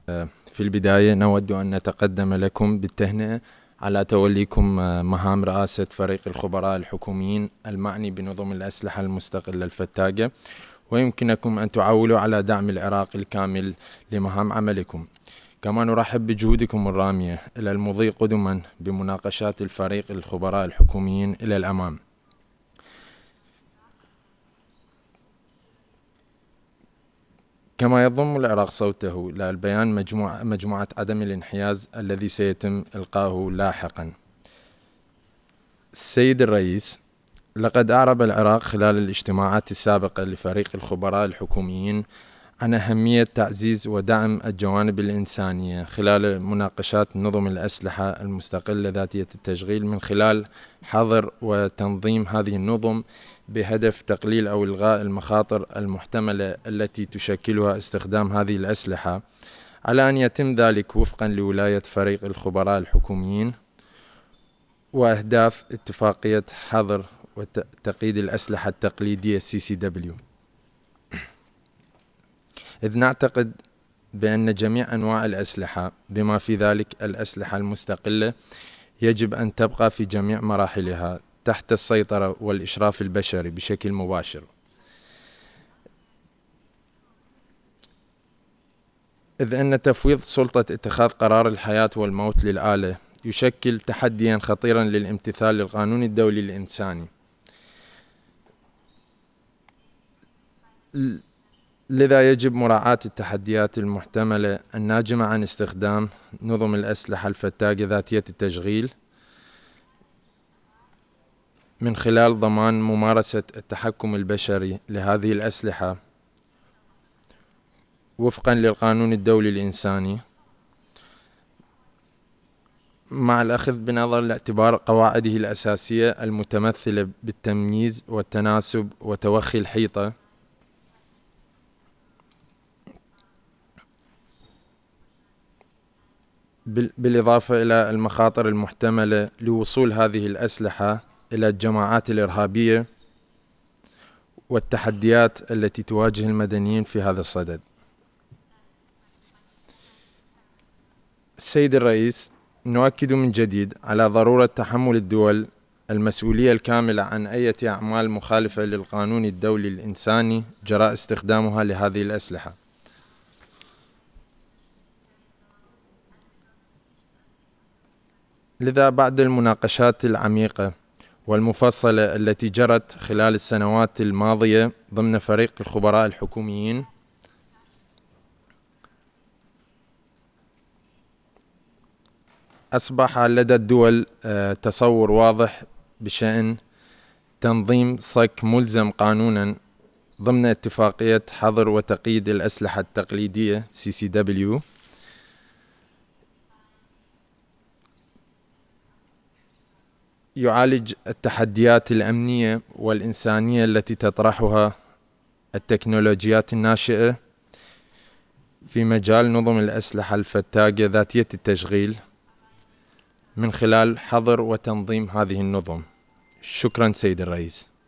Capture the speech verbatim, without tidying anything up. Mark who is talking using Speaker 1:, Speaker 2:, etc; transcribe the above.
Speaker 1: في البداية نود أن نتقدم لكم بالتهنئة على توليكم مهام رئاسة فريق الخبراء الحكوميين المعني بنظم الأسلحة المستقلة الفتاقة، ويمكنكم أن تعولوا على دعم العراق الكامل لمهام عملكم. كما نرحب بجهودكم الرامية إلى المضي قدما بمناقشات الفريق الخبراء الحكوميين إلى الأمام. كما يضم العراق صوته إلى البيان مجموعة, مجموعة عدم الانحياز الذي سيتم إلقاؤه لاحقا. السيد الرئيس، لقد أعرب العراق خلال الاجتماعات السابقة لفريق الخبراء الحكوميين عن أهمية تعزيز ودعم الجوانب الإنسانية خلال مناقشات نظم الأسلحة المستقلة ذاتية التشغيل، من خلال حظر وتنظيم هذه النظم بهدف تقليل أو إلغاء المخاطر المحتملة التي تشكلها استخدام هذه الأسلحة، على أن يتم ذلك وفقا لولاية فريق الخبراء الحكوميين وأهداف اتفاقية حظر وتقييد الأسلحة التقليدية سي سي دبليو. إذ نعتقد بأن جميع أنواع الأسلحة بما في ذلك الأسلحة المستقلة يجب أن تبقى في جميع مراحلها تحت السيطرة والإشراف البشري بشكل مباشر، إذ أن تفويض سلطة اتخاذ قرار الحياة والموت للآلة يشكل تحديا خطيرا للامتثال للقانون الدولي الإنساني. لذا يجب مراعاة التحديات المحتملة الناجمة عن استخدام نظم الأسلحة الفتاقة ذاتية التشغيل، من خلال ضمان ممارسة التحكم البشري لهذه الأسلحة وفقا للقانون الدولي الإنساني، مع الأخذ بنظر الاعتبار قواعده الأساسية المتمثلة بالتمييز والتناسب وتوخي الحيطة، بالإضافة إلى المخاطر المحتملة لوصول هذه الأسلحة إلى الجماعات الإرهابية والتحديات التي تواجه المدنيين في هذا الصدد. السيد الرئيس، نؤكد من جديد على ضرورة تحمل الدول المسؤولية الكاملة عن أي أعمال مخالفة للقانون الدولي الإنساني جراء استخدامها لهذه الأسلحة. لذا بعد المناقشات العميقة والمفصلة التي جرت خلال السنوات الماضية ضمن فريق الخبراء الحكوميين، أصبح لدى الدول تصور واضح بشأن تنظيم صك ملزم قانونا ضمن اتفاقية حظر وتقييد الأسلحة التقليدية سي سي دبليو، يعالج التحديات الأمنية والإنسانية التي تطرحها التكنولوجيات الناشئة في مجال نظم الأسلحة الفتاقة ذاتية التشغيل، من خلال حظر وتنظيم هذه النظم. شكرا سيد الرئيس.